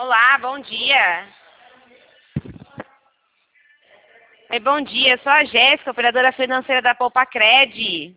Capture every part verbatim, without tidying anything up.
Olá, bom dia. Oi, bom dia, eu sou a Jéssica, operadora financeira da Poupacred.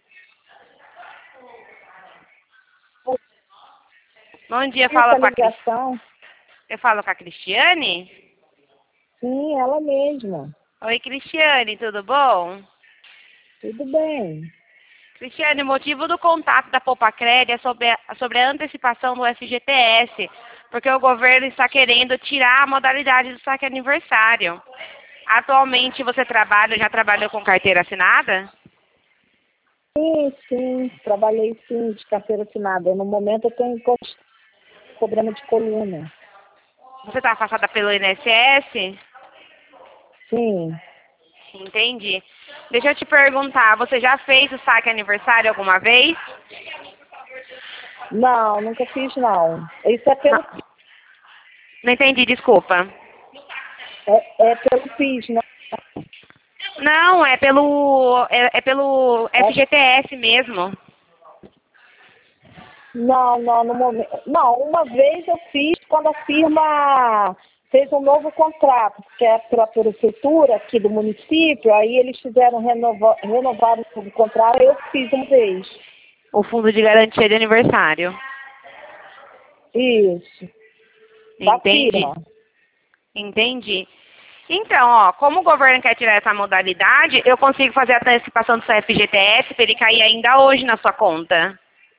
Bom dia, fala Essa com a Cris... ligação? Eu falo com a Cristiane? Sim, ela mesma. Oi, Cristiane, tudo bom? Tudo bem. Cristiane, o motivo do contato da Poupacred é sobre a, sobre a antecipação do F G T S, porque o governo está querendo tirar a modalidade do saque aniversário. Atualmente você trabalha, já trabalhou com carteira assinada? Sim, sim, trabalhei sim de carteira assinada. No momento eu tenho um pouco de problema de coluna. Você está afastada pelo I N S S? Sim. Entendi. Deixa eu te perguntar, você já fez o saque aniversário alguma vez? Não, nunca fiz não. Isso é pelo, Não, não entendi, desculpa. é, é pelo PIS, né? Não, é pelo, é, é pelo É, F G T S mesmo. não, não, no momento. Não, uma vez eu fiz quando a firma fez um novo contrato, que é pela prefeitura aqui do município, aí eles fizeram renovar, renovar o novo contrato, eu fiz uma vez. O fundo de garantia de aniversário. Isso. Da Entendi. firma. Entendi. Então, ó, como o governo quer tirar essa modalidade, eu consigo fazer a antecipação do seu F G T S para ele cair ainda hoje na sua conta.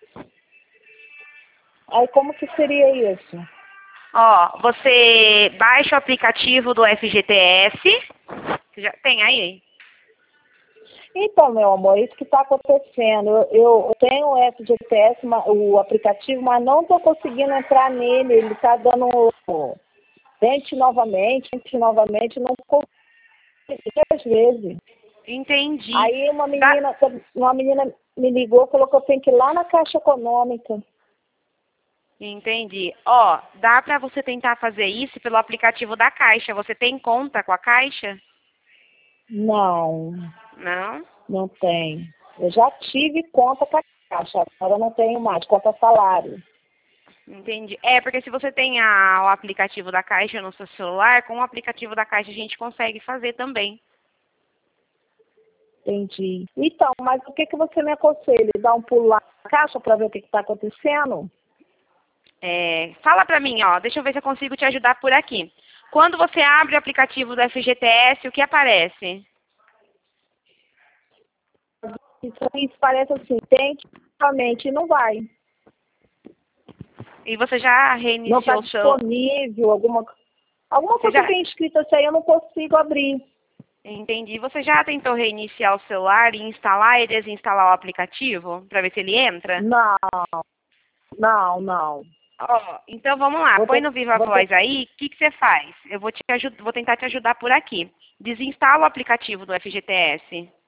Aí como que seria isso? Ó, você baixa o aplicativo do F G T S. Você já tem aí? Então, meu amor, isso que está acontecendo. Eu, eu tenho o F G T S, ma- o aplicativo, mas não estou conseguindo entrar nele. Ele está dando tente novamente, tente novamente, não consigo às vezes. Entendi. Aí uma Dá- menina, uma menina me ligou, falou que eu tenho que ir lá na Caixa Econômica. Entendi. Ó, dá para você tentar fazer isso pelo aplicativo da Caixa. Você tem conta com a Caixa? Não, Não? não tem. Eu já tive conta com a Caixa, agora eu não tenho mais, conta salário. Entendi. É, porque se você tem a- o aplicativo da Caixa no seu celular, com o aplicativo da Caixa a gente consegue fazer também. Entendi. Então, mas o que, que você me aconselha? Dar um pulo lá na caixa para ver o que está acontecendo? É, fala pra mim, ó, deixa eu ver se eu consigo te ajudar por aqui. Quando você abre o aplicativo do F G T S, o que aparece? Isso, isso parece assim, tem que realmente não vai. E você já Não está reiniciou o seu... disponível, alguma, alguma Você coisa já... bem escrita assim, aí eu não consigo abrir. Entendi. Você já tentou reiniciar o celular e instalar e desinstalar o aplicativo para ver se ele entra? Não, não, não. Ó, então vamos lá. Vou Põe ter, no Viva vou ter, Voz aí. O que, que você faz? Eu vou te ajudar, vou tentar te ajudar por aqui. Desinstala o aplicativo do F G T S.